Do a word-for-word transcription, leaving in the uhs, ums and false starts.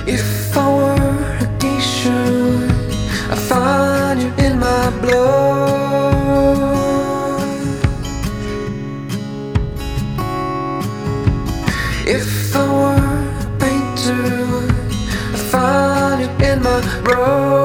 If I were a geisha, I'd find you in my blood. If I were a painter, I'd find you in my road.